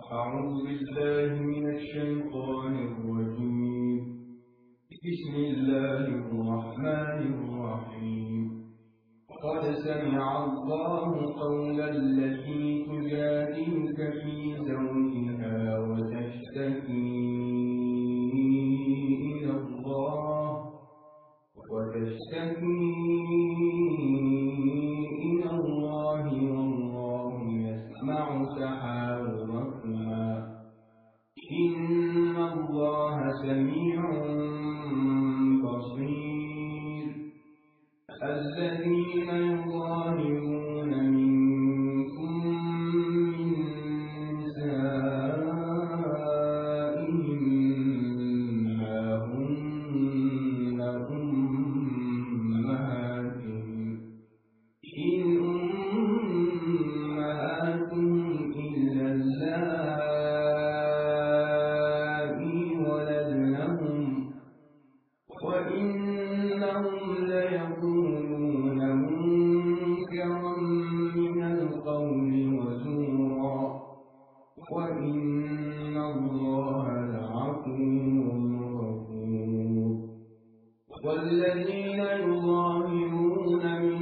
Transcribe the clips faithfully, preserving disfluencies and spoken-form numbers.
أعوذ بالله من الشيطان الرجيم. بسم الله الرحمن الرحيم. قد سمع الله قول التي تجادلك في زوجها وتشتكي إلى الله وتشتكي إلى الله والله يسمع تحاوركما إن الله سميع بصير. الذين يظاهرون منكم من نسائهم ما هن أمهاتهم إن أمهاتهم إلا اللائي ولدنهم وإنهم ليقولون منكرا من القول وزورا وإن الله لعفو غفور. والذين يظاهرون من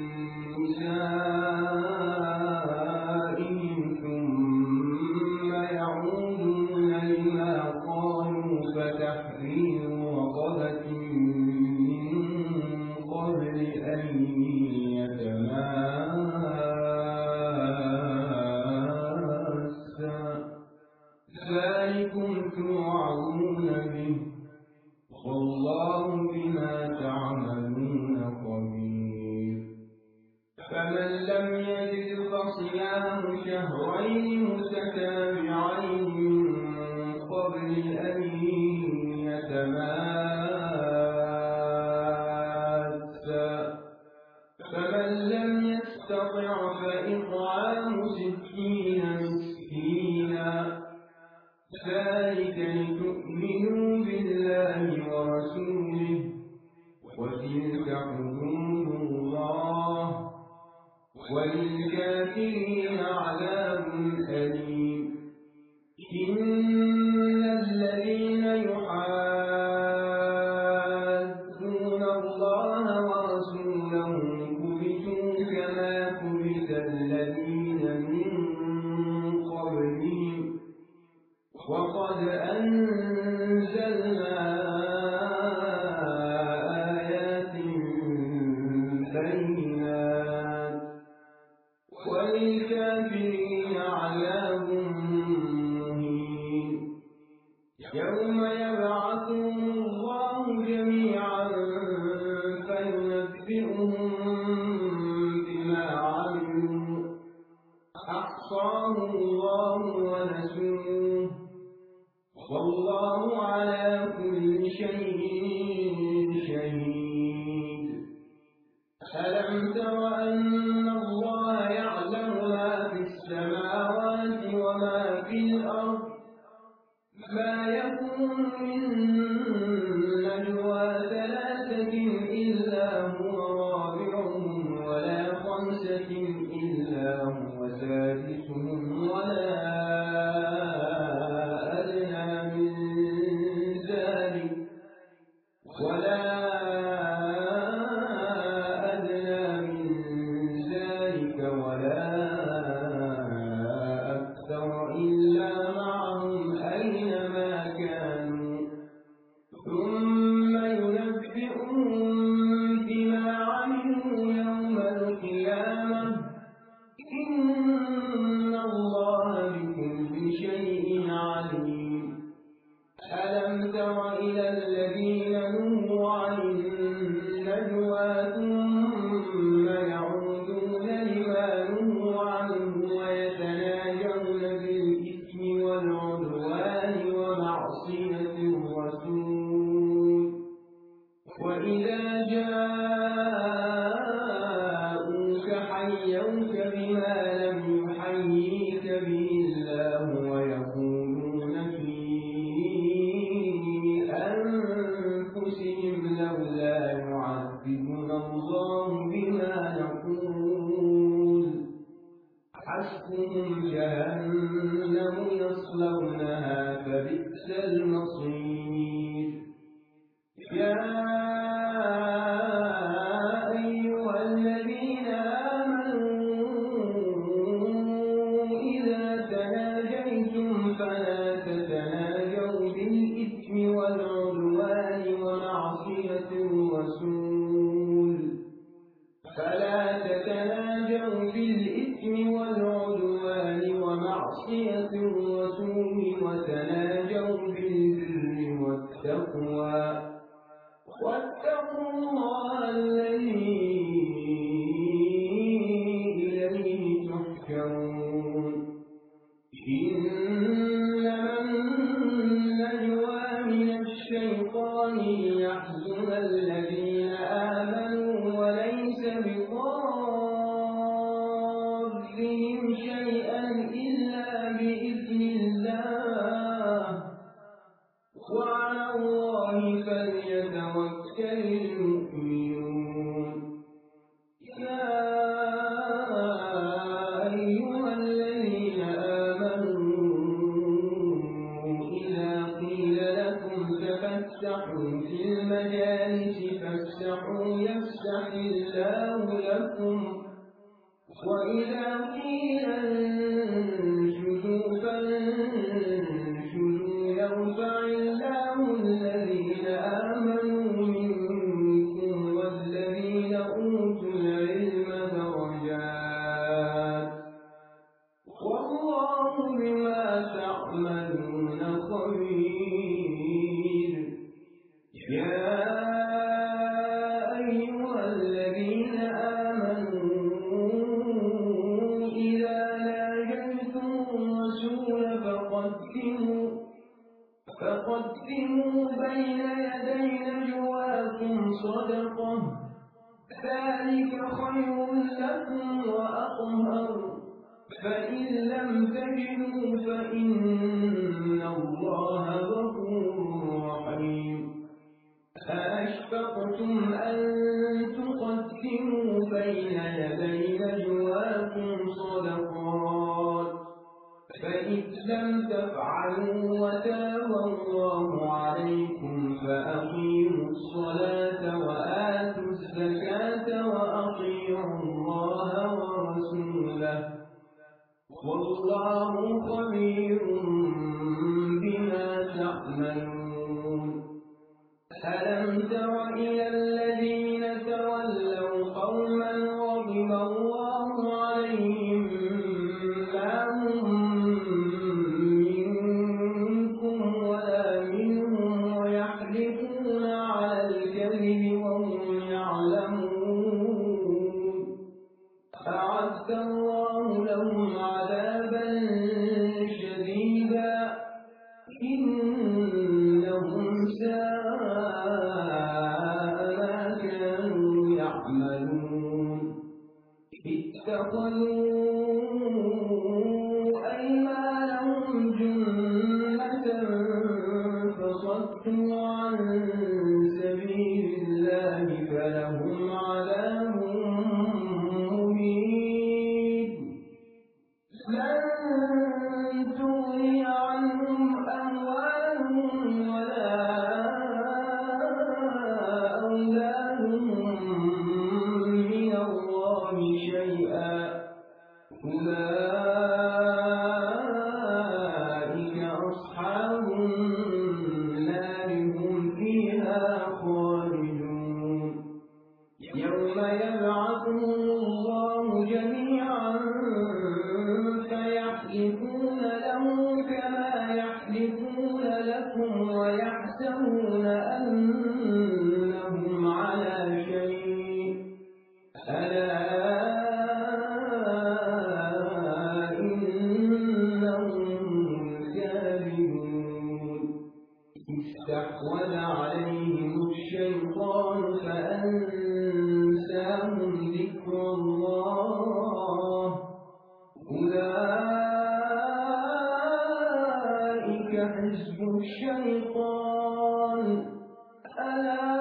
نسائهم ثم يعودون لما قالوا فتحرير رقبة من قبل أن يتماسا ذلكم توعظون به والله بما تعملون خبير. فمن لم يجد فصيام شهرين متتابعين من قبل أن يتماسا فمن لم يستطع فإطعام ستين مسكينا ذلك لتؤمنوا بالله ورسوله وتلك حدود الله وللكافرين عذاب أليم. إن الذين يحادون الله ورسوله كبتوا كما كبت الذين من قبلهم وقد أنزلنا آيات بينات وللكافرين عذاب مهين. يوم يبعثهم الله جميعا فينبئهم بما عملوا أحصاه الله ونسوه والله على كل شيء شهيد. ألم تر أن الله يعلم ما في السماوات وما في الأرض ما يكون من نجوى ثلاثة إلا هو رابعهم ولا خمسة إلا هو سادسهم ولا أدنى من ذلك ولا أدنى من ذلك ولا أكثر إلا معهم أينما كانوا ثم ينبئهم بما عملوا يوم القيامة إن الله بكل شيء عليم. ألم تر إلى الذين نهوا عن النجوى ثم يعودون لما نهوا عنه ويتناجون بالإثم والعدوان ومعصية الرسول وإذا جاءوك حيوك بما لم يحييك به الله ويقولون في أنفسهم لولا يعذبنا الله بما نقول حسبهم جهنم يصلونها معصية الرسول وتناجوا بالبر والتقوى واتقوا الله الذي إليه تحشرون إنما النجوى من الشيطان ليحزن الذين آمنوا وليس بضارهم شيئا إلا بإذن الله وعلى الله فليتوكل المؤمنون يا أيها الذين آمنوا إذا قيل لكم تفسحوا في المجالس فافسحوا يفسح الله لكم وإذا قيل انشزوا فانشزوا يرفع الله الذين آمنوا منكم والذين أوتوا العلم درجات والله بما تعملون خبير يا أيها الذين آمنوا إذا ناجيتم الرسول فقدموا فقدموا بين يدي نجواكم صدقة ذلك خير لكم وأطهر فإن لم تجدوا فإن الله غفور رحيم أأشفقتم أن تقدموا بين يدي نجواكم صدقات فإذ لم تفعلوا وتاب الله عليكم فأقيموا الصلاة وآتوا الزكاة وأطيعوا الله ورسوله والله خبير بما تعملون ألم تر إلى الذين تولوا قوما غضب الله عليهم ما هم منكم ولا منهم ويحلفون على الكذب وهم يعلمون أعد الله لهم عذابا شديدا إنهم ساء ما كانوا يعملون اتخذوا أيمانهم جنة فصدوا عن سبيل الله فلهم عذاب مهين لن تغني عنهم أموالهم ولا أولادهم من الله شيئا أولئك أصحاب النار هم فيها خالدون يوم يبعثهم الله جميعا فيحلفون له كما يحلفون لكم ويحسبون أنهم على شيء ألا إنهم كاذبون استحوذ عليهم الشيطان فأنساهم ذكر الله أولئك حزب الشيطان ألا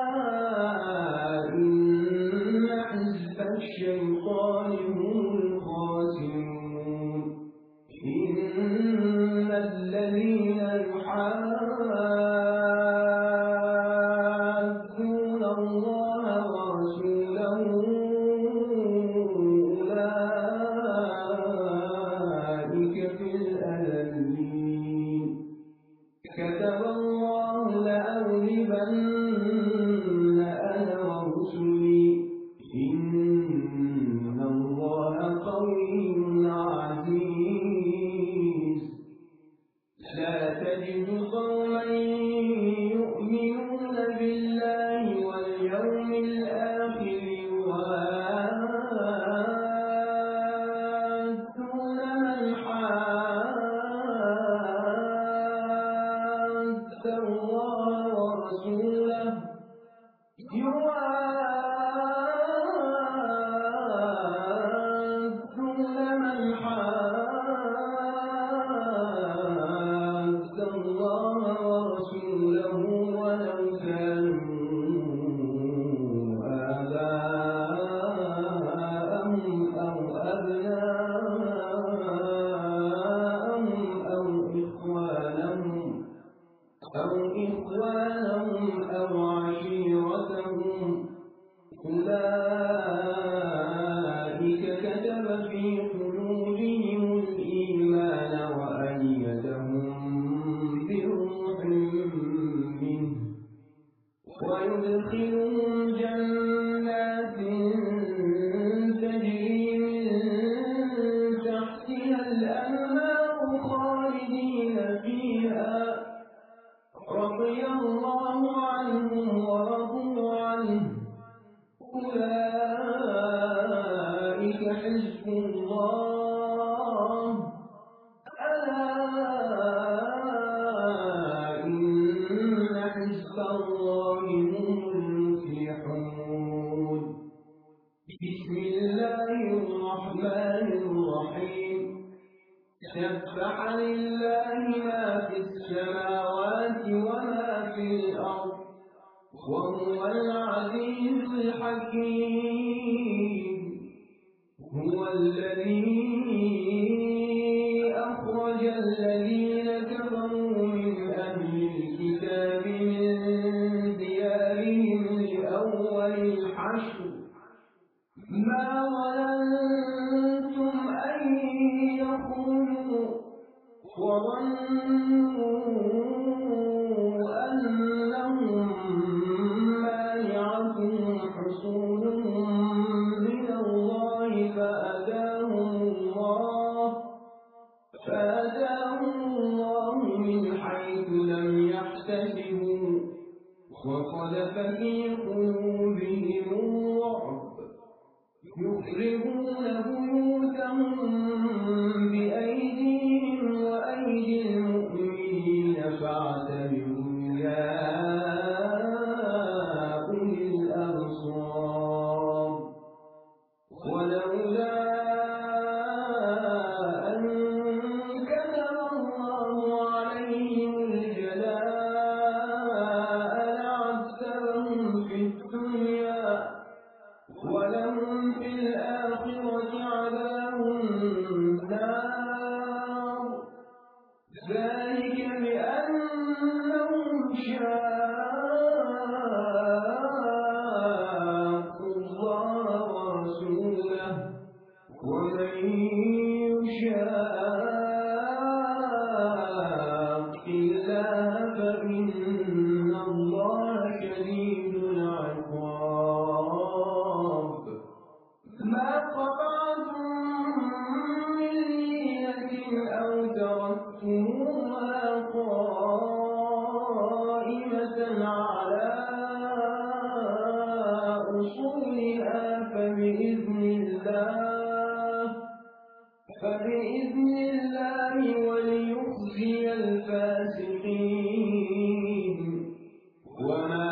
إن حزب الشيطان هم الخاسرون إن الذين يحادون الله ورسوله أولئك في الأذلين كتب الله لأغلبن أنا ورسلي إن الله قوي عزيز إخوانهم أو عشيرتهم أولئك كتب في قلوبهم الإيمان وأيدهم بروح منه ويدخلهم جنات تجري من تحتها الأنهار خالدين فيها رضي الله عنهم ورضوا عنه أولئك حزب الله ألا إن حزب الله هم المفلحون بسم الله الرحمن الرحيم سبح لله ما في السماوات وما في الأرض وهو العزيز الحكيم هو الذي أخرج الذين كفروا من أهل الكتاب من ديارهم لأول الحشر ما ظننتم أن يخرجوا وظنوا أنهم مانعتهم حصولهم من الله فأتاهم الله فأتاهم الله من حيث لم يحتسبوا وقذف في قلوبهم الرعب يخربون بيوتهم بأيديهم وأيدي المؤمنين فاعتبروا يا أولي الأبصار ولولا أن كتب الله عليهم الجلاء لعذبهم في الدنيا ولهم في الآخرة عذاب النار ذلك بأنهم شاقوا الله ورسوله ومن يشاق الله فإن الله شديد العقاب ما قطعتم من لينة أو تركتموها قائمة على أصولها فبإذن الله فبإذن الله وليخزي الفاسقين وما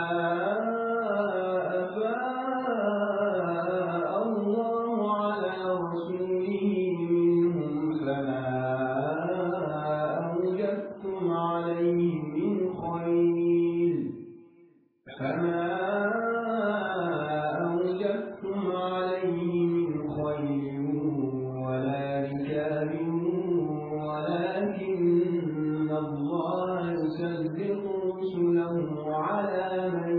فما أوجبتم عليه من خيل ولا ركاب ولكن الله يسلط رسله على من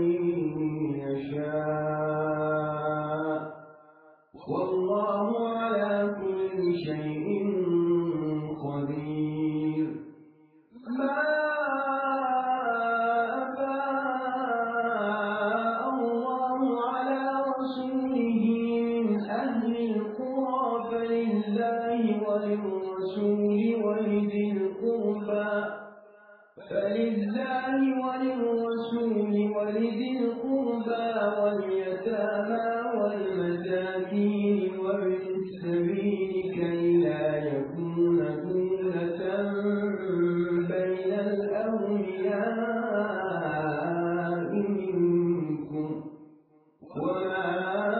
يشاء والله على كل شيء قدير ما وللرسول ولذي القربى فلله وللرسول ولذي القربى واليتامى والمساكين وابن السبيل كي لا يكون دولة بين الأغنياء منكم وما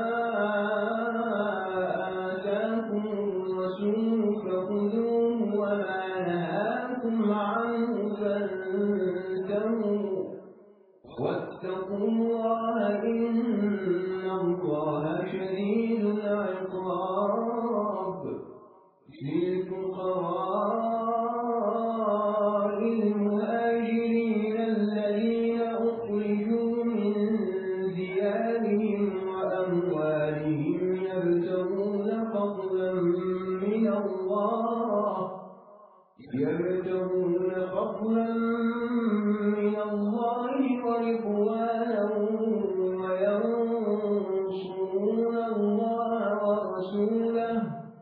فخذوه وما نهاكم عنه فانتهوا واتقوا الله إن الله شديد العقاب للفقراء المهاجرين الذين يبتغون فضلا من الله ورضوانا وينصرون الله ورسوله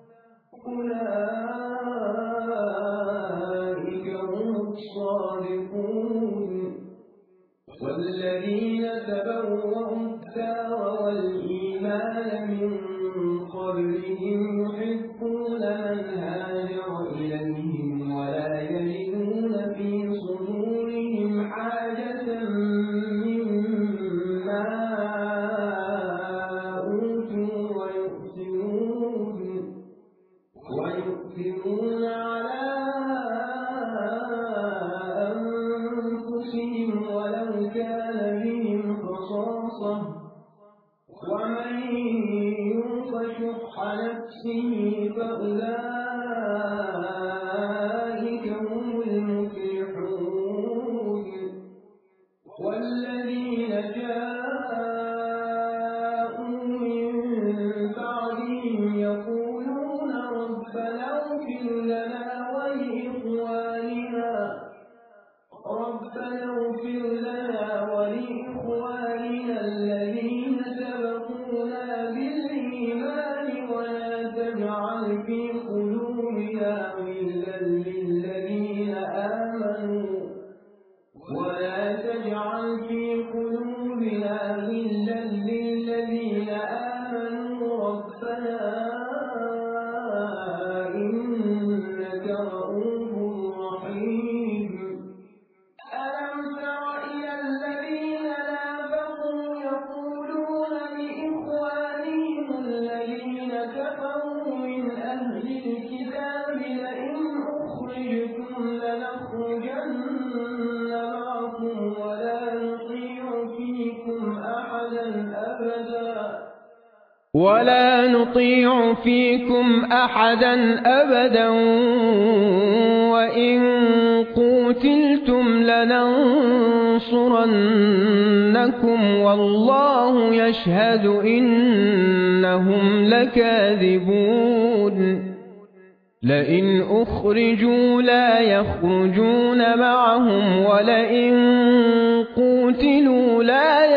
أولئك هم الصادقون. والذين تبوأوا الدار والإيمان من قبلهم يحبون من هاجر إليهم ولا يجدون في صدورهم حاجة مما أوتوا ويؤثرون ويؤثرون على أنفسهم ولو كان بهم خصاصة ومن يوق شح نفسه فأولئك هم المفلحون. والذين جاءوا من بعدهم يقولون ربنا اغفر لنا ولإخواننا ربنا اغفر لنا ولإخواننا الذين سبقونا بالإيمان ولا تجعل في قلوبنا غلا للذين آمنوا ولا تجعل في قلوبنا غلا للذين آمنوا ربنا إنك رؤوف رحيم. ألم تر إلى الذين نافقوا يقولون لإخوانهم الذين كفروا من أهل الكتاب لئن أخرجتم لنخرجن معكم ولا نطيع فيكم أحدا أبدا ولا نطيع فيكم أحدا أبدا وإن قوتلتم لننصرنكم والله يشهد إنهم لكاذبون. لئن أخرجوا لا يخرجون معهم ولئن قوتلوا لا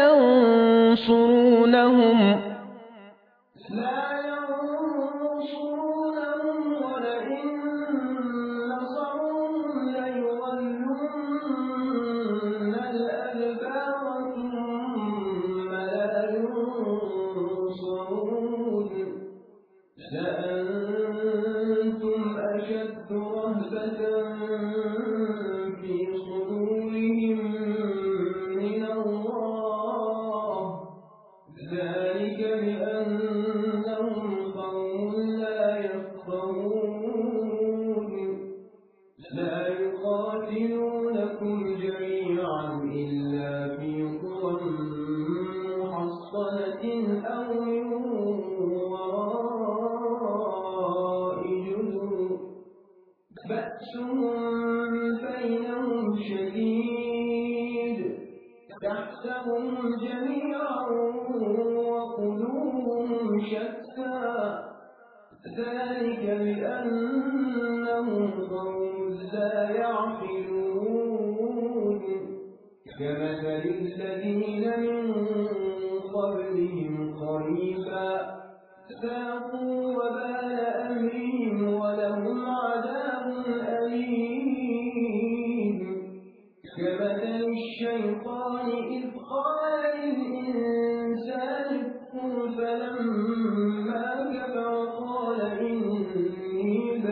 ينصرونهم لا ينصرونهم ولئن نصروهم ليولن الأدبار ثم لا ينصرون. لأنتم أشد رهبة في صدورهم من الله ذلك بأنهم قوم لا يفقهون. لا يقاتلونكم جميعا إلا في قرى محصنة أو من وراء جدر بأسهم بينهم شديد تحسبهم جميعا وقلوبهم شتى ذلك بأنهم قوم لا يعقلون. كمثل الذين من قبلهم قريبا ذاقوا وبال أمرهم ولهم عذاب أليم. كمثل الشيطان إذ قال للإنسان اكفر فلما كفر قال إني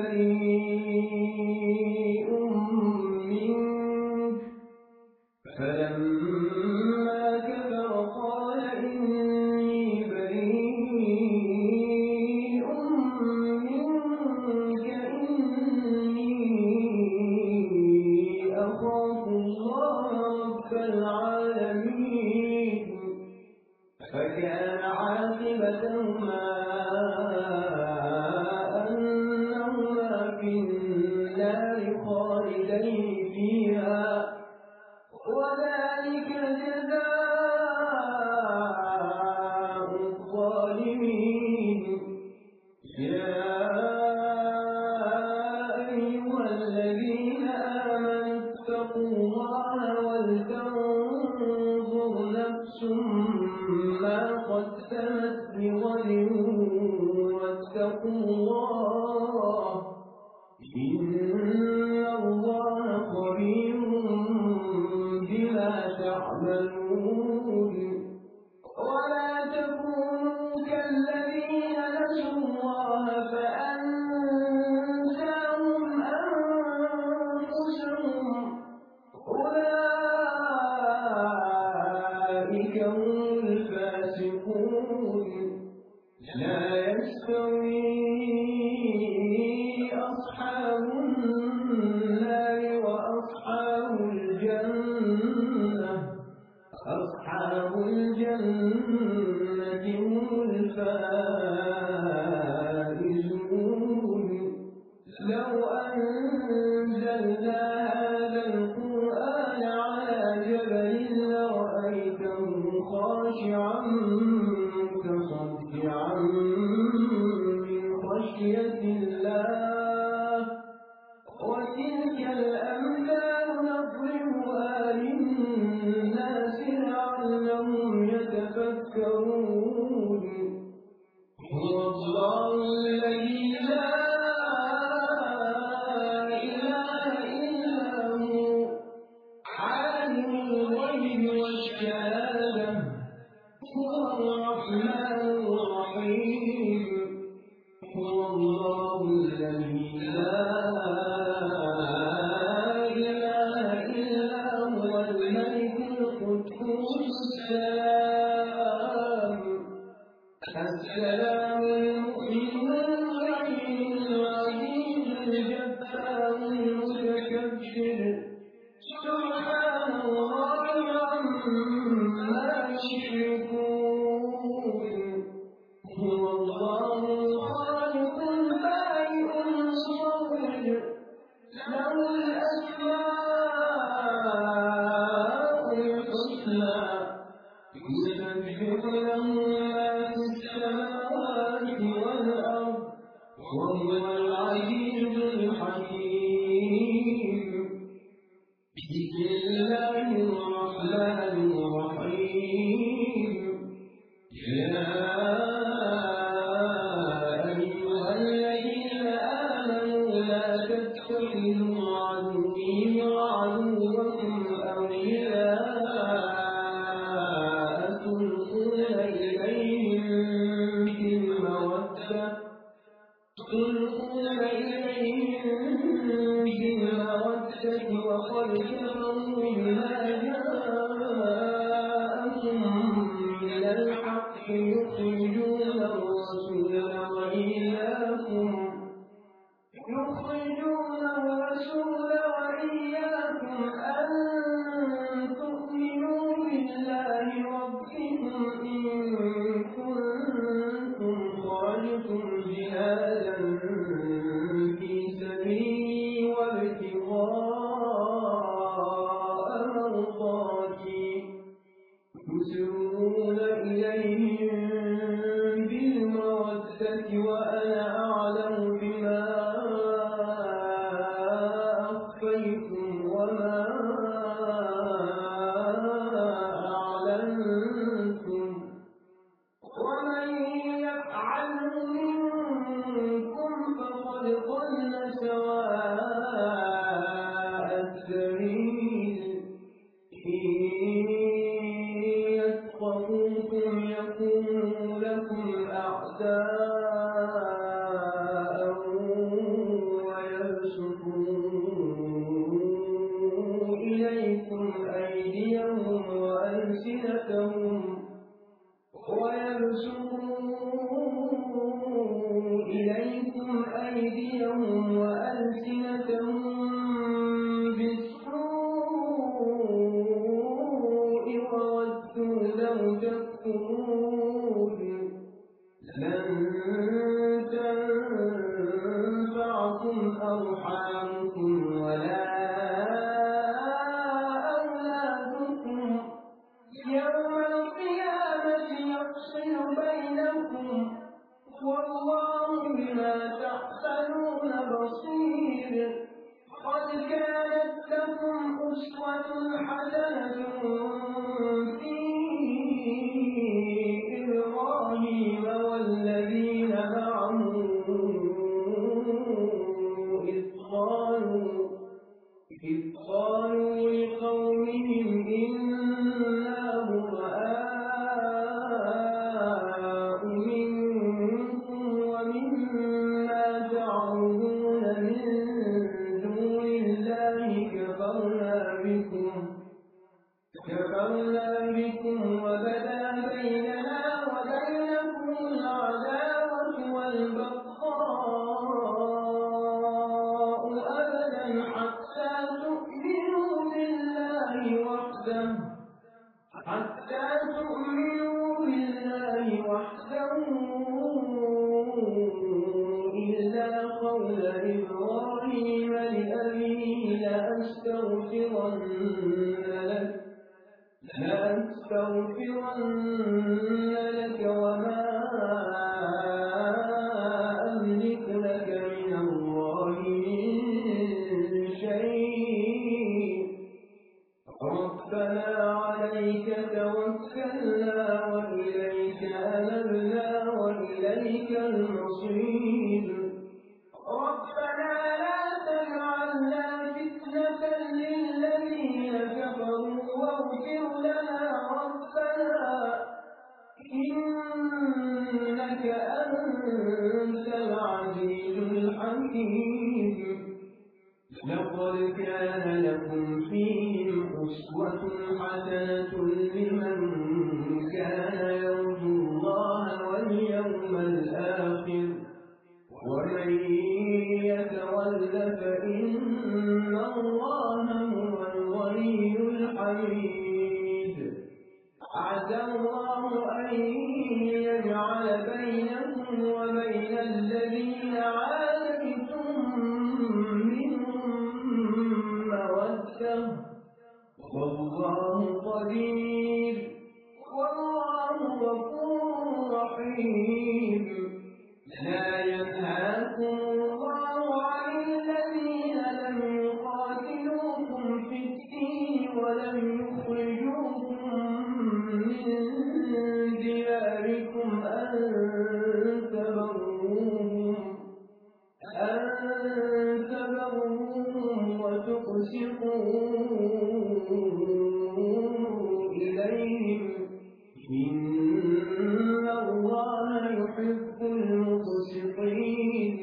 بريء منك فلما كفر قال إني بريء منك إني أخاف الله رب العالمين. فكان عاقبتهما أنهما في النار خالدين فيها وذلك جزاء الظالمين. يا أيها الذين ولتنظر نفس ما قدمت لغد واتقوا الله إن الله خبير بما تعملون ولا تكونوا كالذين نسوا الله فأنساهم أنفسهم أولئك هم الفاسقون لا يستوي أصحاب النار وأصحاب الجنة أصحاب الجنة هم الفائزون لو أنزلنا هذا القرآن على جبل لرأيته خاشعا متصدعا من خشية الله وتلك الأمثال نضربها للناس لعلهم يتفكرون هو الله الذي لا إله إلا هو عالم الغيب والشهادة هو الرحمن الرحيم هو الله الذي لا إله إلا هو الملك القدوس السلام السلام المؤمن المهيمن العزيز الجبار المتكبر سبحان الله عما يشركون هو الله الخالق البارئ المصور له الأسماء الحسنى يسبح له ما في السماوات والأرض وهو العزيز الحكيم بسم الله الرحمن الرحيم يا أيها الذين آمنوا لا تتخذوا عدوي وعدوكم أولياء تلقون إليهم بالمودة تلقون إليهم بالمودة وقد كفروا بما جاءكم من الحق يخرجون الرسول وإياكم يخرجون الرسول وإياكم أن تؤمنوا بالله ربكم إن كنتم خرجتم جهادا في سبيلي وابتغاء مرضاتي تسرون إليهم بالمودة وأنا أعلم بما أخفيتم وما أعلنتم ومن يفعله منكم فقد ضل سواء السبيل إن يثقفوكم يكونوا لكم أعداء ويبسطوا إليكم أيديهم وألسنتهم ويبسطوا إليكم أيديهم وألسنتهم بالسوء وودوا لو تكفرون لن تنفعكم أرحامكم ولا أولادكم يوم القيامة يفصل بينكم والله بما تعملون بصير قد كانت لكم أسوة حسنة في إبراهيم والذين معه إذ قالوا إذ قالوا لقومهم إنا براء منكم ومما تعبدون من دون الله كفرنا بكم كفرنا بكم وبدا بيننا وبينكم العداوة والبغضاء أبدا حتى تؤمنوا بالله وحده حتى تؤمنوا بالله وحده إلا قول إبراهيم لأبيه لأستغفرن لك لأستغفرن لك وما أملك لك من الله من شيء ربنا عليك توكلنا وإليك أنبنا وإليك المصير ربنا لا تجعلنا فتنة للذين كفروا واغفر لنا ربنا إنك أنت العزيز الحكيم لقد كان لكم فيهم أسوة حسنة لمن كان يرجو الله واليوم الآخر ومن يتول فإن الله هو الغني الحميد عسى الله أن يجعل بينكم وبين الذين عاديتم منهم مودة والله قدير والله غفور رحيم لا ينهاكم الله عن الذين لم يقاتلوكم في الدين ولم يخرجوكم من دياركم أن تبروهم أن تبروهم وتقسطوا إليهم إن الله يحب المقسطين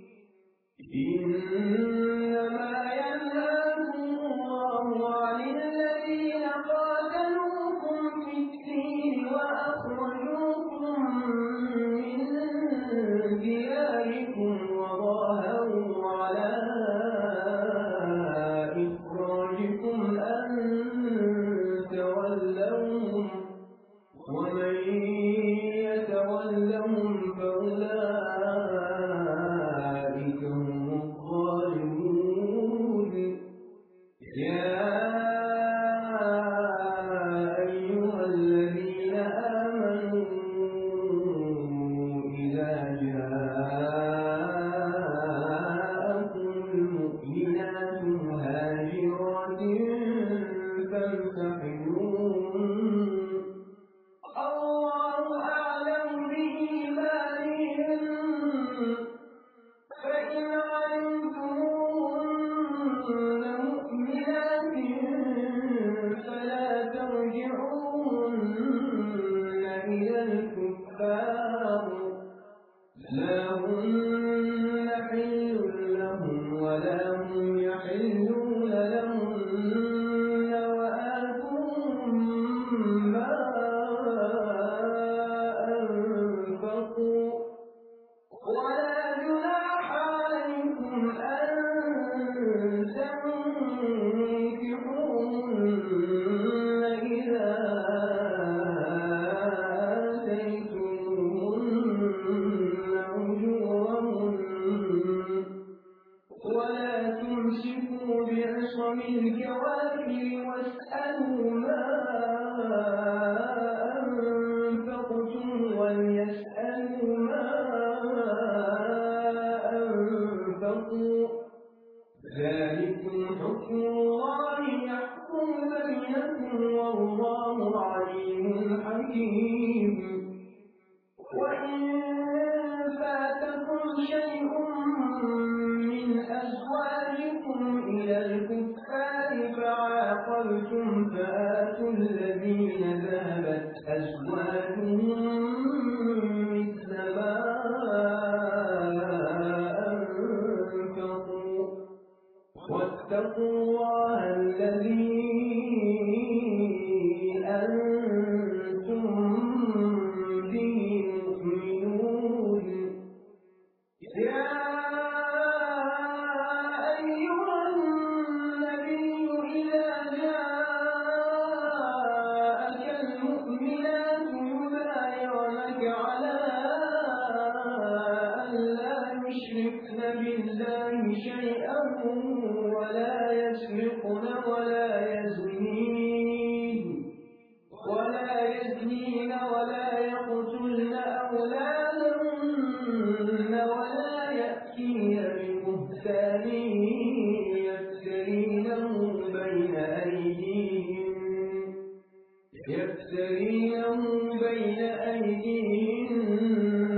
إنما ينهاكم الله عن الذين قاتلوكم في الدين وأخرجوكم من دياركم وظاهروا على إخراجكم أن تولوهم ومن يتولهم فأولئك هم الظالمون يا أيها الذين آمنوا إذا جاءكم المؤمنات مهاجرات فامتحنوهن الله أعلم بإيمانهن فإن علمتموهن مؤمنات فلا ترجعوهن إلى الكفار لا هن حل لهم ولا هم يحلون لهن وآتوهم ما ولا جناح عليكم أن تنكحوهن إذا آتيتموهن أجورهن ولا تمسكوا بعصم الكوافر واسألوا ما أنفقتم وليسألوا ما أنفقوا ذلكم حكم الله يحكم حكيم وإن فاتكم شيء من أزواجكم إلى الكفار فعاقبتم فآتوا الذين ذهبت أزواجهم مثل ما أنفقوا واتقوا الله الذي أنتم به مؤمنون يا أيها النبي إذا جاءك المؤمنات يبايعنك على أن لا يشركن بالله شيئا ولا يسرقن ولا يزنين ولا يزنين ولا يقتلن أولادهن ولا يأتين ببهتان يفترينه بين أيديهن يفترينه بين أيديهن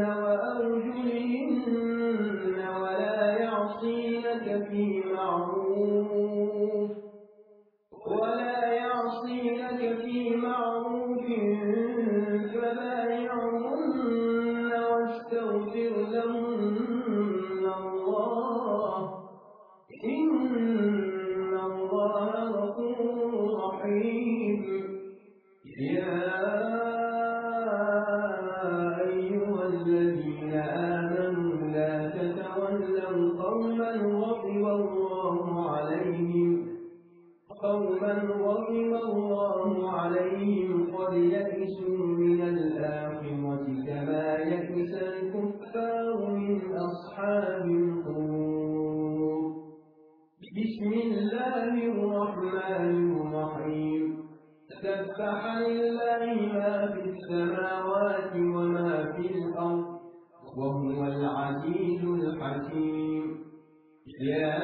وأرجلهن ولا يعصينك في معروف ولا يعصينك في معروف فبايعهن واستغفر لهن الله إن الله غفور رحيم يا أيها الذين آمنوا لا تتولوا قوما غضب الله عليهم قوما غضب الله عليهم قد يئسوا من الآخرة كما يئس الكفار من أصحاب القبور بسم الله الرحمن الرحيم سبح لله ما في السماوات وما في الأرض وهو العزيز الحكيم يا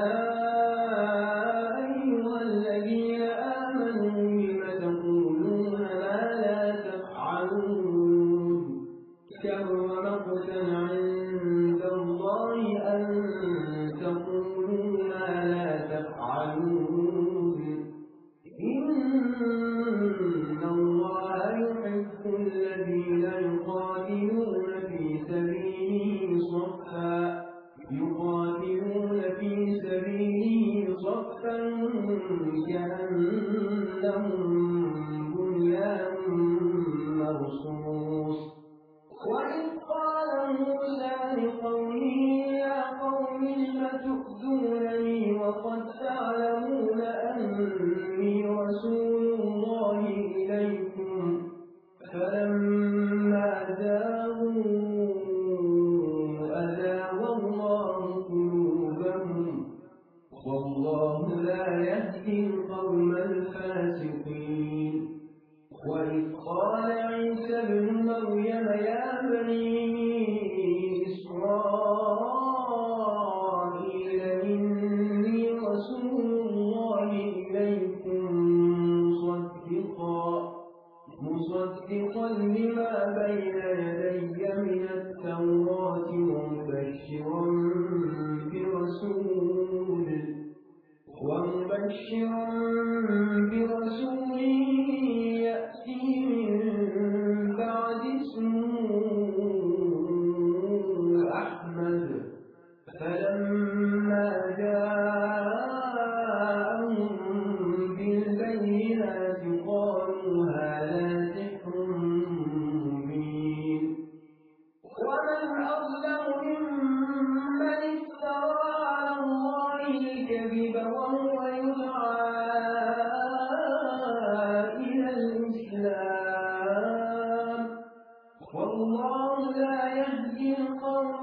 أيها الذين آمنوا لم تقولون ما لا تفعلون كبر مقتا عند الله أن تقولوا ما لا تفعلون إن الله يحب الذين يقاتلون في سبيله صفا يقاتلون في سبيله صفا كأنهم بنيان مرصوص وإذ قال موسى لقومه يا قوم لم تؤذونني وقد تعلمون أني رسول الله إليكم فلما زاغوا أزاغ الله قلوبهم والله لا يهدي القوم الفاسقين وإذ قال عيسى ابن مريم يا بني إسرائيل إني رسول الله إليكم مصدقا مصدقا لما بين يدي من التوراة ومبشرا برسول ومبشرا برسول يأتي من بعد اسمه أحمد فلما جاءهم بالبينات قالوا هذا سحر مبين ومن أظلم ممن افترى على الله الكذب وهو يدعى إلى الإسلام والله لا يهدي القوم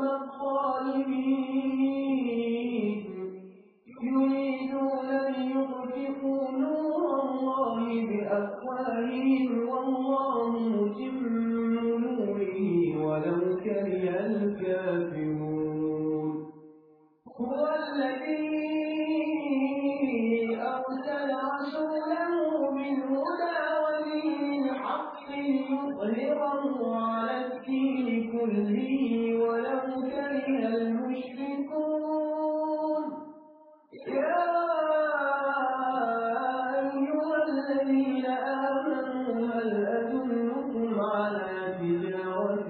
الظالمين يريدون ليطفئوا نور الله بأفواههم والله متم نوره ولو كره الكافرون هو الذي أرسل رسوله بالهدى ودين الحق ليظهره آمنوا هل أدلكم على تجارة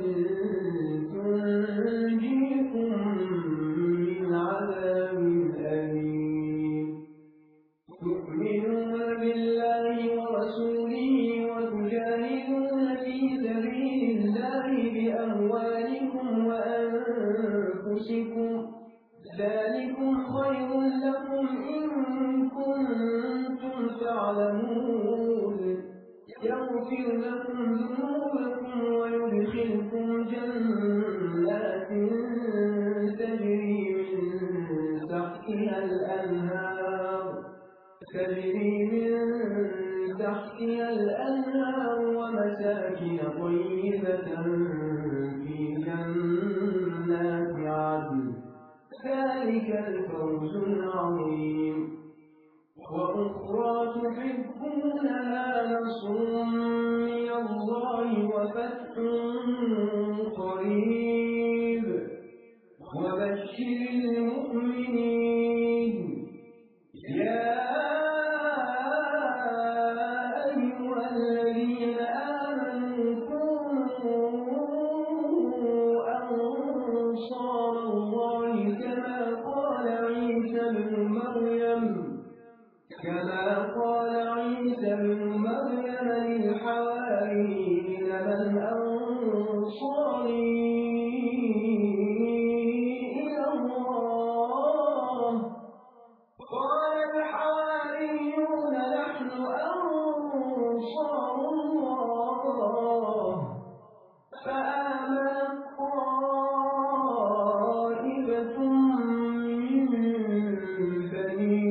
تنجيكم من عذاب أليم تؤمنون بالله ورسوله وتجاهدون في سبيل الله بأموالكم وأنفسكم ذلكم خير لكم إن كنتم تعلمون يغفر لكم ذنوبكم ويدخلكم جنات تجري من تحتها الأنهار تجري من تحتها الأنهار ومساكن طيبة في جنات عدن ذلك الفوز العظيم وأخرى تحبونها نصر من الله وفتح قريب وبشر المؤمنين يا أيها الذين آمنوا كونوا أنصار الله كما قال عيسى ابن مريم كما قال عيسى ابن مريم للحواريين من أنصاري إلى الله قال الحواريون نحن أنصار الله فآمنت طائفة من بني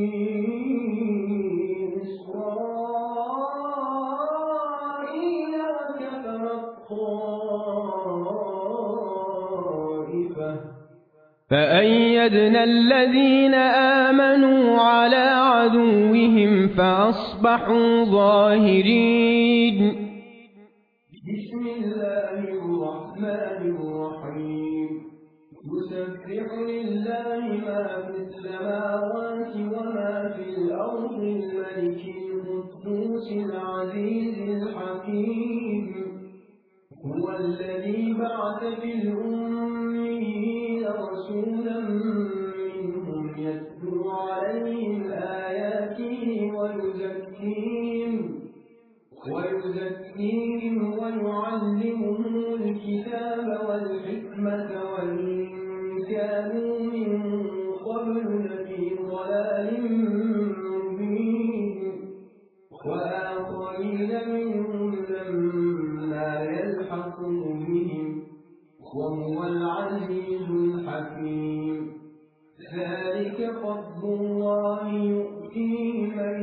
إسرائيل وكفرت طائفة فأيدنا الذين آمنوا على عدوهم فأصبحوا ظاهرين بسم الله الرحمن الرحيم يسبح لله ما في السماوات وما في الأرض الملك القدوس العزيز الحكيم هو الذي بعث في الأميين رسولا منهم يتلو عليهم آياته ويزكيهم ويزكيهم ويعلمهم الكتاب والحكمة وإن كانوا من قبل لفي ضلال مبين وآخرين منهم لما يلحقوا بهم وهو العزيز الحكيم ذلك فضل الله يؤتيه من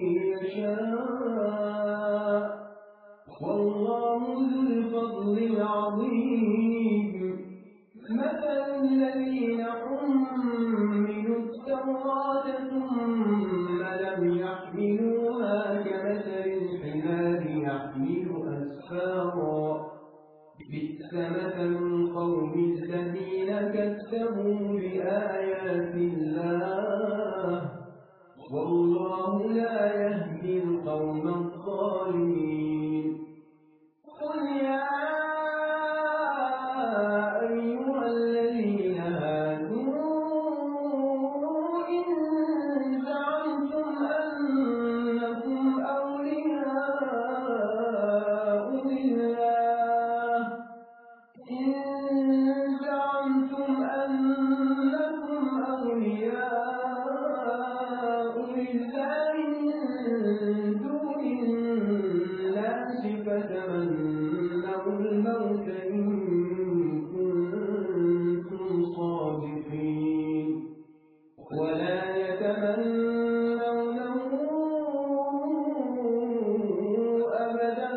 يشاء والله ذو الفضل العظيم مثل الذين حملوا التوراة ثم لم يحملوها كمثل الحمار يحمل أسفارا بئس مثل القوم الذين كذبوا بآيات الله والله لا يهدي القوم الظالمين قل يا أيها الذين هادوا إن زعمتم أنكم أولياء لله إن زعمتم أنكم أولياء لله من دون الناس فتمنوا الموت إن كنتم صادقين ولا يتمنونه أبدا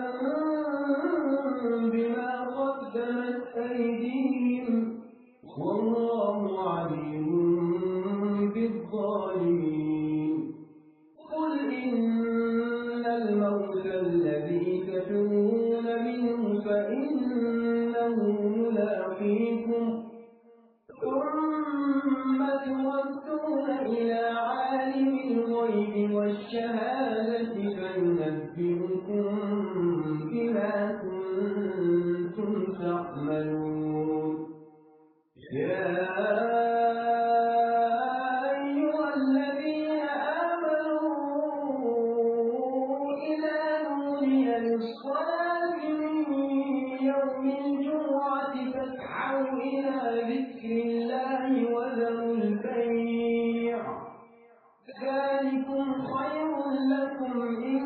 بما قدمت أيديهم والله عليم بالظالمين قل إن الموت الذي تفرون منه فإنه ملاقيكم ثم تردون إلى عالم الغيب والشهادة فينبئكم الصلاة من يوم الجمعة فاسعوا إلى ذكر الله وذروا البيع ذلكم خير لكم إن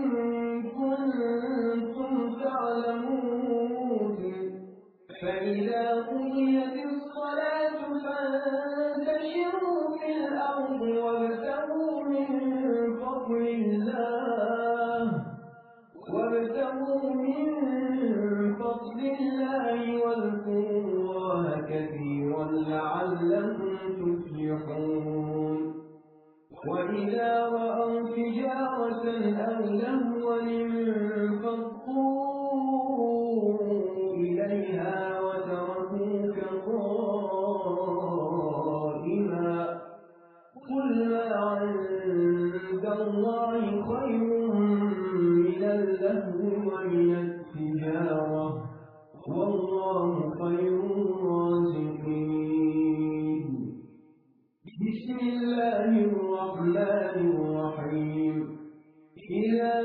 كنتم تعلمون فإذا قضيت الصلاة فانتشروا في الأرض وابتغوا من فضل الله وابتغوا من فضل الله واذكروا الله كثيرا لعلكم تفلحون وإذا رأوا تجارة أو لهوا انفضوا إليها وتركوك قائما قل ما عند الله خير من اللهو ومن التجارة والله خير الرازقين بسم الله الرحمن الرحيم إذا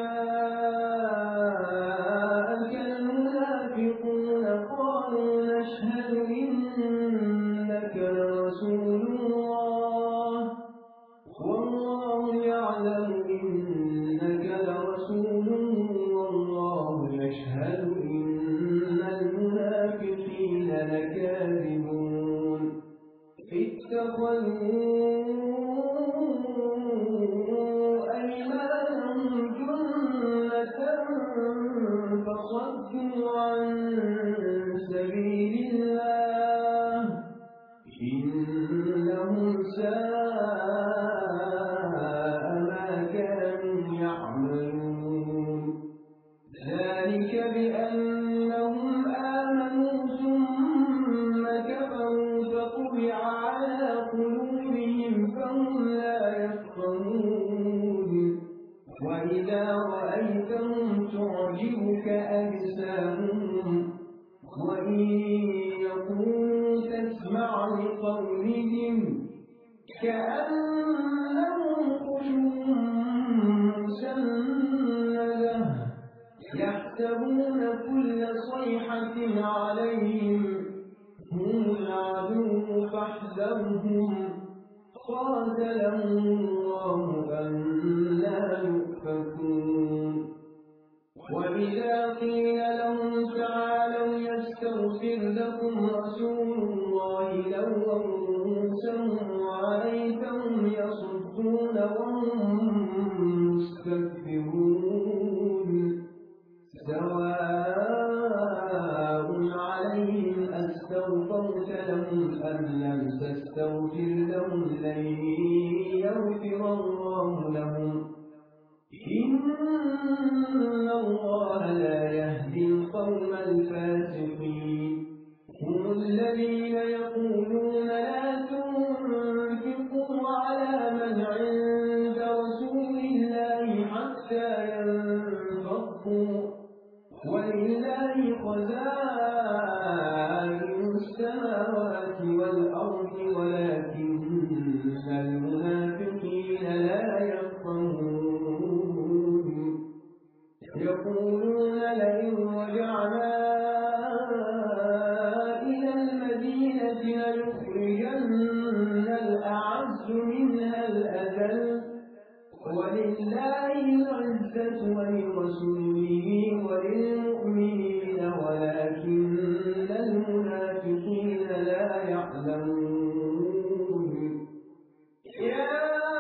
جاءك المنافقون قالوا نشهد إنك لرسول الله والله يعلم إنك لرسوله والله يشهد إن المنافقين لكاذبون اتخذوا أيمانهم جنة فصدوا عن سبيل الله إنهم ساء ما كانوا يعملون ذلك بأنهم آمنوا ثم كفروا فطبع على قلوبهم فهم لا يفقهون وإذا رأيتهم تعجبك أجسامهم وإن يقولوا تسمع لقولهم كأنهم خشب مسندة يحسبون كل صيحة عليهم هم العدو فاحذرهم قاتلهم الله أنى يؤفكون وإذا قيل لهم تعالوا يستغفر لكم رسول الله لووا رؤوسهم ورأيتهم يصدون وهم مستكبرون سواء عليهم أستغفرت لهم أم لم تستغفر لهم لن يغفر الله لهم إن الله لا يهدي القوم الفاسقين هم الذين يقولون لا تنفقوا على من عند رسول الله حتى ينفضوا ولله خزائن السماوات والأرض ولكن المنافقين لا يفقهون يقولون لئن رجعنا إلى المدينة ليخرجن الأعز منها الأذل ولله العزة ولرسوله وللمؤمنين ولكن المنافقين لا يعلمون يا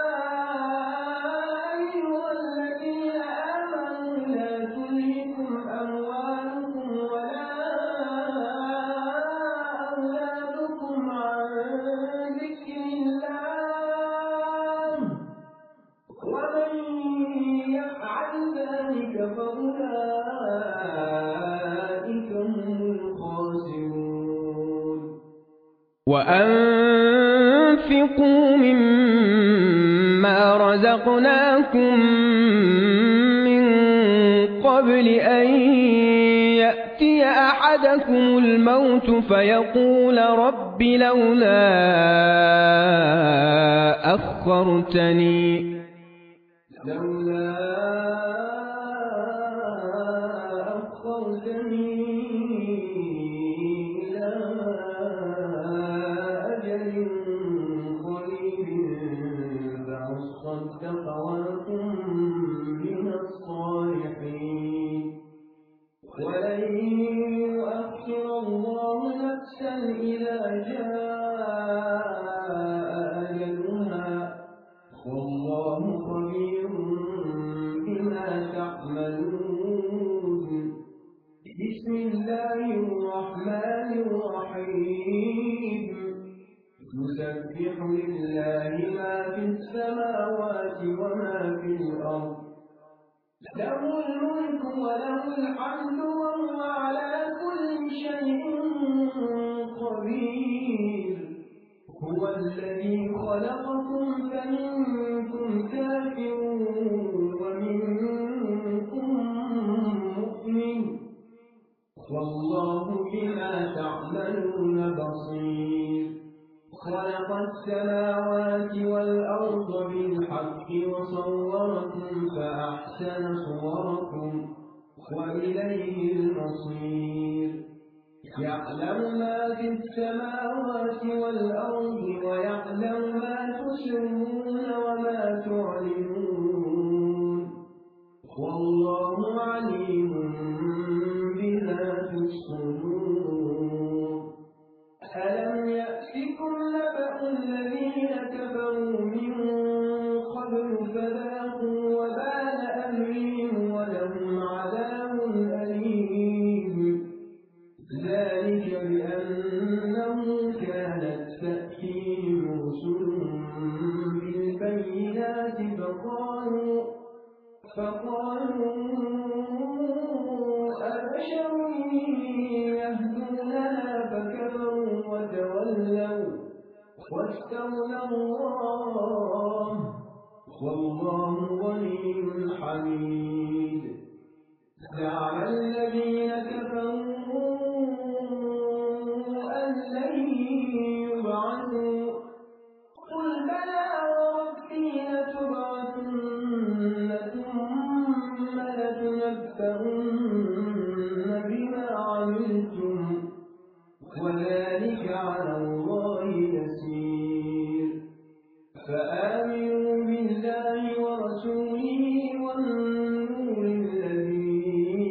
أيها الذين آمنوا لا تلهكم أموالكم ولا أولادكم عن ذكر الله ومن يفعل ذلك فأولئك هم الخاسرون وأنفقوا مما رزقناكم من قبل أن يأتي أحدكم الموت فيقول رب لولا أخرتني لولا أخرتني إلى أجل قريب فأصدق وأكن من الصالحين ولن يؤخر الله نفسا إذا جاء أجلها والله خبير بما تعملون بسم الله الرحمن الرحيم يسبح لله ما في السماوات وما في الأرض له الملك وله الحمد وهو على كل شيء قدير هو الذي خلقكم فمنكم كافر ومنكم مؤمن والله بما تعملون بصير خلق السماوات والأرض بالحق وصوركم فأحسن صوركم وإليه المصير يعلم ما في السماوات والأرض ويعلم ما تسرون وما تعلنون والله عليم بما تصنعون ألم يأتكم نبأ الذين كفروا من قبل فذاقوا وبال أمرهم ولهم عذاب أليم ذلك بأنه كانت تأتيهم رسلهم بالبينات فقالوا فقالوا أبشر يهدوننا فكفروا وتولوا واستغنى الله والله غني حميد زعم الذين كفروا أن لن يبعثوا قل بلى وربي لتبعثن ثم لتنبؤن بما عملتم وذلك على الله يسير فآمنوا بالله ورسوله والنور الذي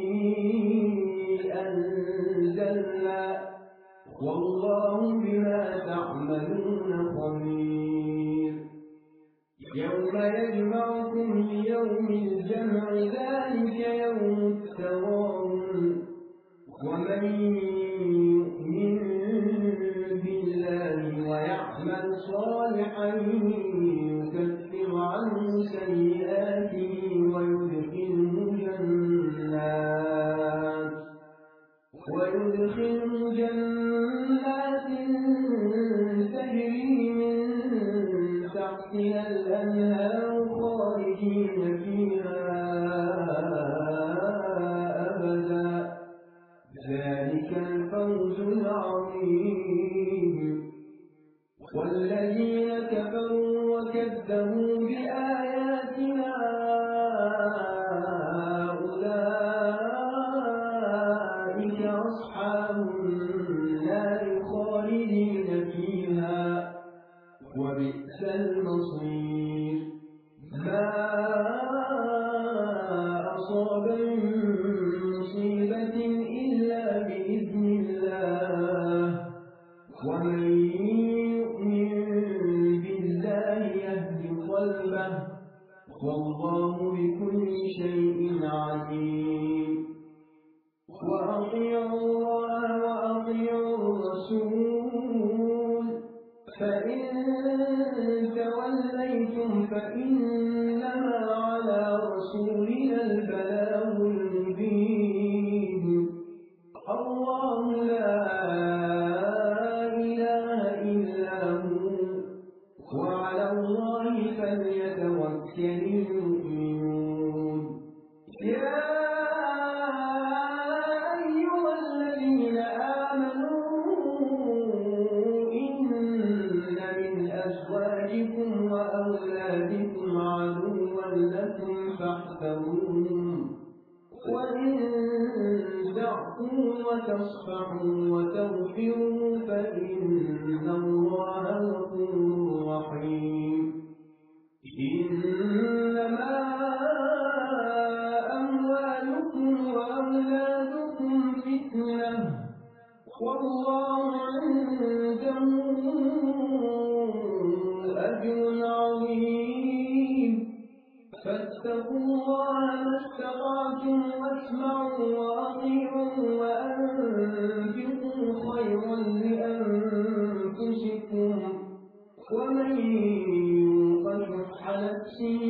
أنزلنا والله بما تعملون خبير يوم يجمعكم ليوم الجمع ذلك يوم التغابن ومن يؤمن بالله ويعمل صالحا يكفر عنه سيئاته ويدخله جنات ويدخله جنات تجري من تحتها الأنهار خالدين فيها أبدا ذلك الفوز العظيم والذين كفروا وكذبوا بآياتنا أولئك أصحاب النار خالدين فيها وبئس المصير ما أصاب من مصيبة إلا بإذن الله ومن يؤمن بالله يهد قلبه والله بكل شيء عليم وأطيعوا الله وأطيعوا الرسول فإن توليتم فإنما على رسولنا البلاغ المبين الله لا إله إلا هو وعلى الله فليتوكل المؤمنون يا أيها الذين آمنوا إن من أزواجكم وأولادكم عدوا لكم فاحذروهم وإن تعفوا وتصفحوا وتغفروا فإن الله غفور رحيم. إنما أموالكم وأولادكم فتنة والله عنده أجر عظيم. فاتقوا الله ما استطعتم واسمعوا وأطيعوا وأنفقوا خيرا لأنفسكم ومن يوق شح نفسه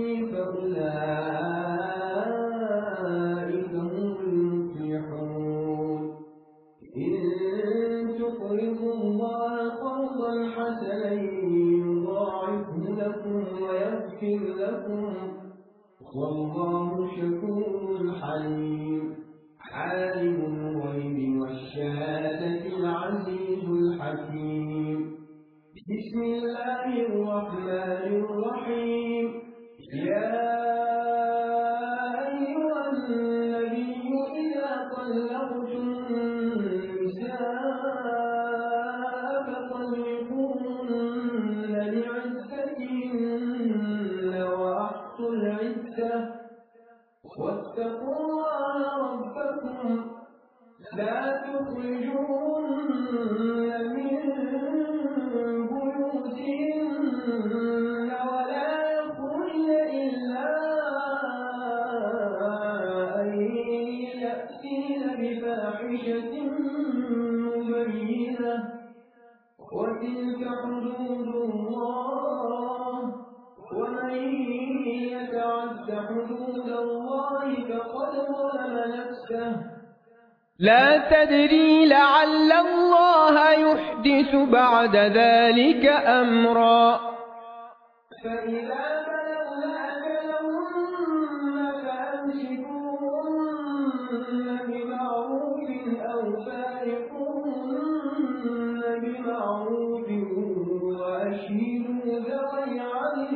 فأولئك هم المفلحون. إن تقرضوا الله قرضا حسنا يضاعفه لكم ويغفر لكم والله شكور حليم. عالم الغيب والشهادة العزيز الحكيم. بسم الله الرحمن الرحيم. يا أيها النبي إذا طلقتم النساء فطلقوهن لعدتهن وأحصوا العدة واتقوا الله ربكم لا تخرجوهن من بيوتهن ولا يخرجن إلا أن يأتين بفاحشة مبينة وتلك حدود الله ومن يتعد حدود الله فقد ظلم نفسه. لا تدري لعل الله يحدث بعد ذلك أمرا. فإذا بلغن أجلهن فأمسكوهن بمعروف أو فارقوهن بمعروف وأشهدوا ذوي عدل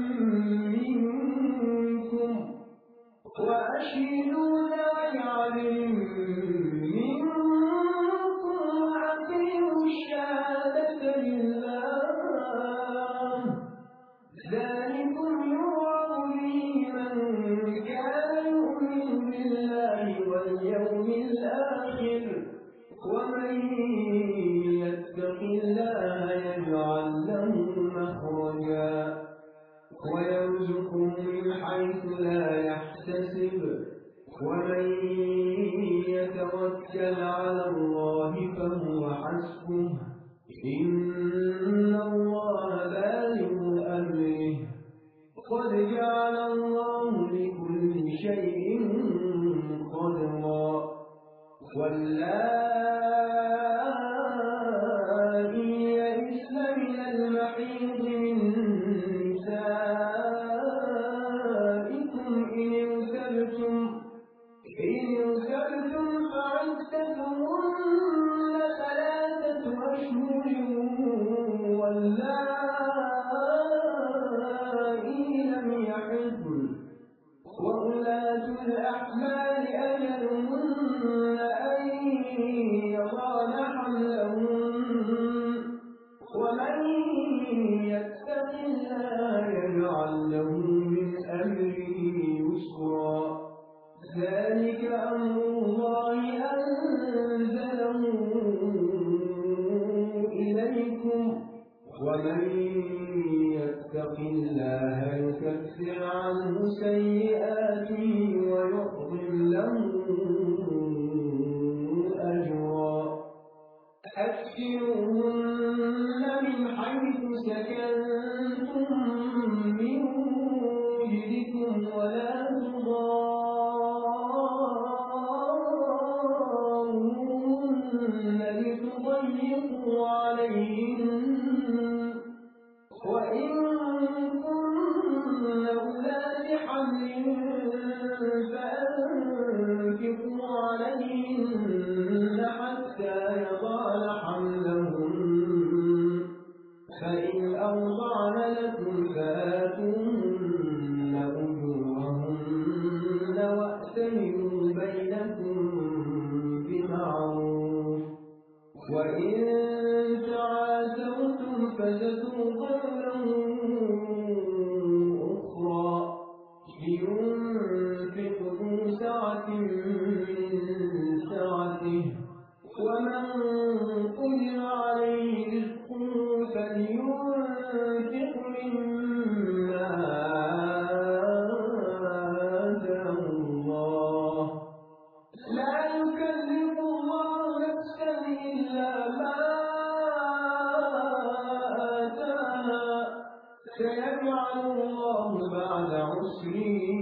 منكم وأشهدوا ذوي عدل منكم وأقيموا الشهادة لله ذلكم يوعظ به من كان يؤمن بالله واليوم الآخر ومن يتق الله يجعل له مخرجا ويرزقه من حيث لا يحتسب ومن يتوكل على الله فهو حسبه إن الله بالغ أمره قد جعل الله لكل شيء قدرا. واللائي يئسن من المحيض من نسائكم إن ارتبتم إن ارتبتم فعدتهن ثلاثة أشهر واللائي لم يحضن وأولاة الأحمال أجلهن أن يضعن حملهن ومن يتق الله يجعل له من أمره يسرا. ذلك أمر الله أنزله إليكم ومن يتق الله يكفر عنه سيئاته ويعظم له أجرا. أسكنوهن من حيث سكنتم من وجدكم ولا تضاروهن لتضيقوا عليهن وإن كن أولاد حمل فأنفقوا عليهن حتى يضعن حملهن فإن أرضعن لكم فآتوهن أجورهن وأتمروا لينفق ذو سعة من سعته ومن قدر عليه رزقه فلينفق مما آتاه الله لا يكلف الله نفسا إلا ما آتاها سيجعل الله بعد عسر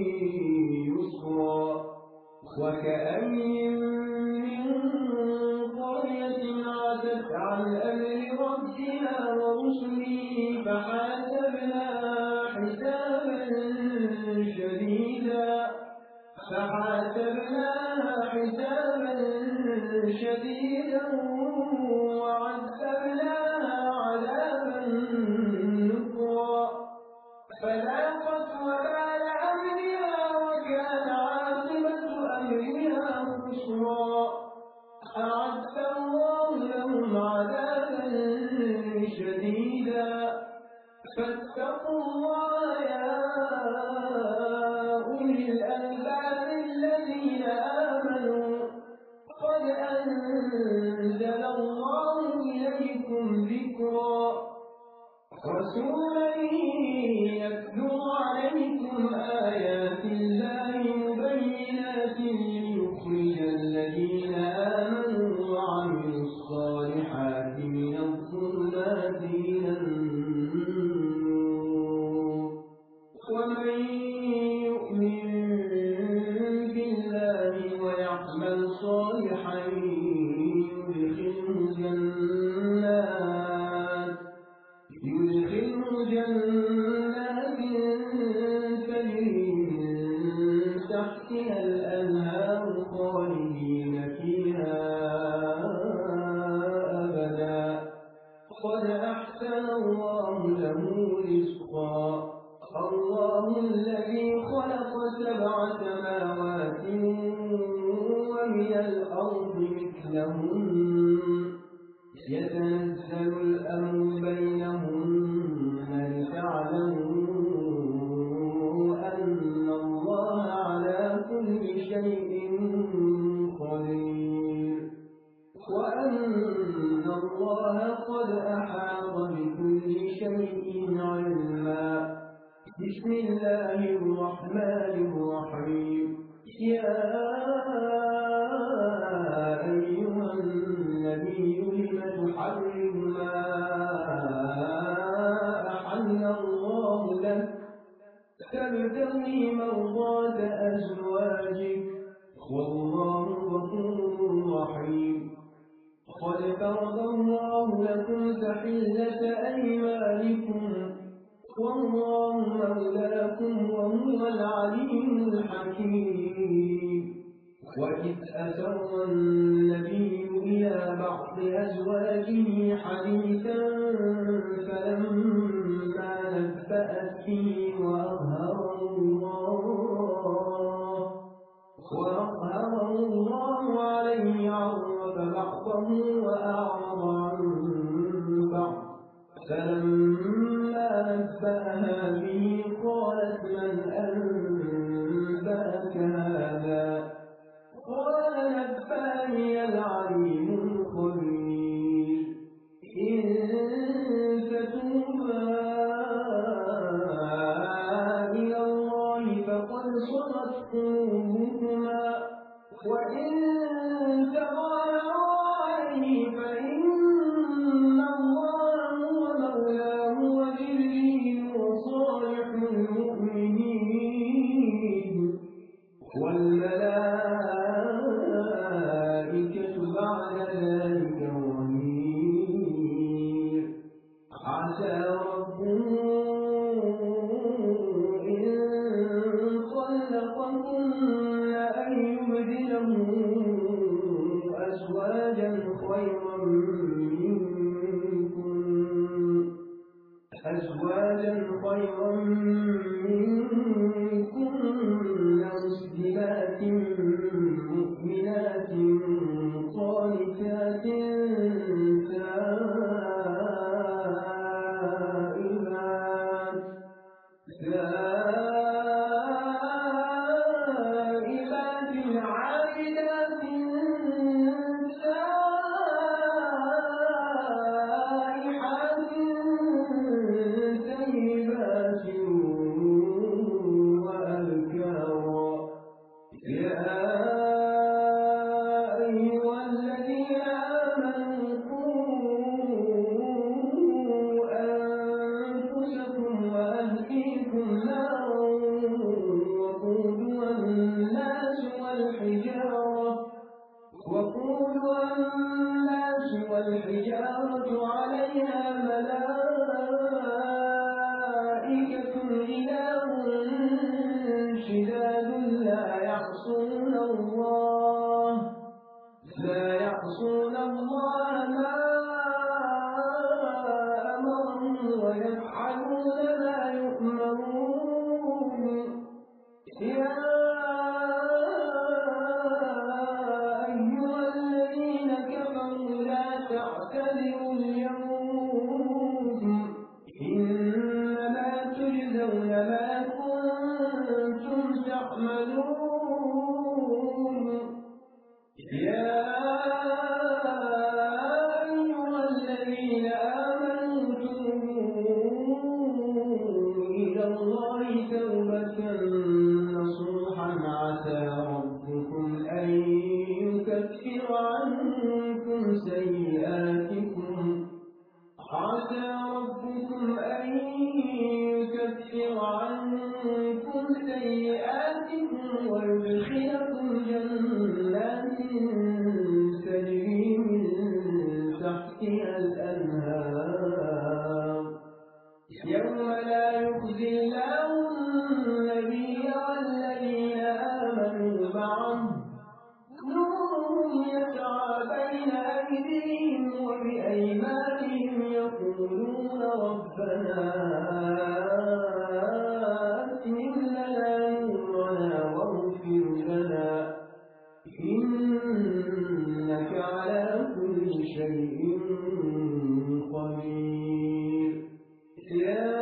يسرا وكأين من قرية عتت عن أمر ربها ورسله فحاسبناها حسابا شديدا فحاسبناها حسابا شديدا وعذبناها عذابا نكرا فذاقت وبال أمرها وكان عاقبة أمرها خسرا أعد الله لهم عذابا شديدا فاتقوا الله يا أولي الألباب الذين آمنوا قد أنزل الله إليكم ذكرا رسولا يتلو عليكم آيات الله مبينات ليخرج الذين آمنوا وعملوا الصالحات من الظلمات إلى النور ومن يؤمن بالله ويعمل صالحا يدخله جنات يدخله جنات تجري من تحتها الأنهار خالدين فيها أبدا قد أحسن الله له رزقا الله الذي خلق سبع سماوات ومن الأرض مثلهن يتنزل الأمر بينهن لتعلموا أن الله على كل شيء قدير وأن الله قد أحاط بكل شيء علما بسم الله الرحمن الرحيم يا أيها النبي لم تحرم ما أحل الله لك تبتغي مرضات أزواجك والله غفور رحيم قد فرض الله لكم تحلة أيمانكم والله مولاكم وهو العليم الحكيم وإذ أسر النبي إلى بعض أزواجه حديثا فلما نبأت به وأظهره الله وأظهره الله عليه عرف بعضه وأعرض عن بعض فلما نبأها به قالت من أنبأك هذا قال نبأني العليم الخبير إن تتوبا إلى الله فقد صغت قلوبكما وإن تظاهرا عليه فإن الله هو مولاه وجبريل وصالح المؤمنين والملائكة بعد ذلك ظهير عسى ربه إن طلقكن أن يبدله أزواجا خيرا منكن أزواجا خيرا منكن مسلمات مؤمنات قانتات تائبات والحجارة وقودها الناس والحجارة عليها ملائكة غلاظ شداد لا يعصون الله لا يعصون الله ما أمرهم ويفعلون ما يؤمرون يا أيها الذين كفروا لا تعتذروا اليوم إنما تجزون ما كنتم تعملون يا أيها الذين آمنوا توبوا إلى الله توبة نصوحا عسى ربكم أن يكفر عنكم سيئاتكم عسى ربكم أن يكفر عنكم سيئاتكم ويدخلكم جنات تجري من تحتها الأنهار يوم لا يخزي الله النبي والذين آمنوا معه نورهم يسعى بين أيديهم وبأيمانهم يقولون ربنا أتمم لنا نورنا واغفر لنا إنك على كل شيء قدير يا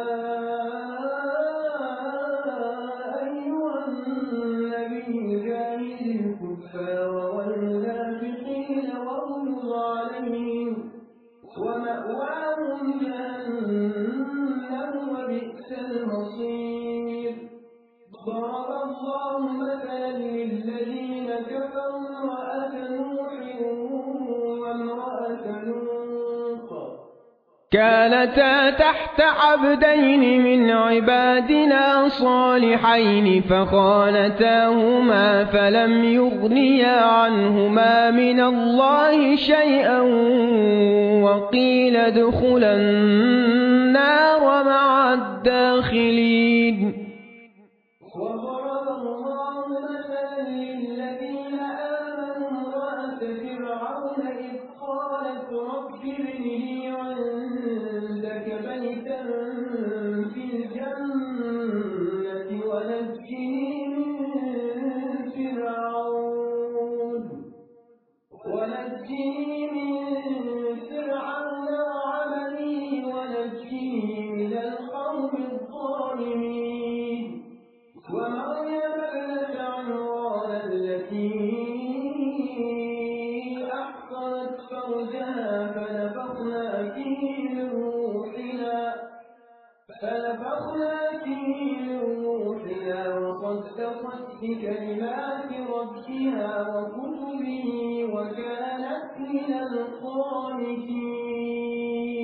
أيها النبي جاهد الكفار والمنافقين واغلظ عليهم ومأواهم جهنم وبئس المصير ضرب الله مثلا للذين كفروا امرأة نوح وامرأة لوط كانتا تحت عبدين من عبادنا صالحين فخانتاهما فلم يغنيا عنهما من الله شيئا وقيل ادخلا النار مع الداخلين وضرب الله مثلا للذين آمنوا امرأة فرعون إذ قالت رب ابن لي عندك بيتا في الجنة ونجني من فرعون ونجني من فرعون وعمله ونجني من القوم الظالمين ومريم ابنة عمران التي أحصنت فرجها فنفخنا فيه من روحنا فنفخنا فيه من روحنا وصدقت بكلمات ربها وكتبه وكانت من القانتين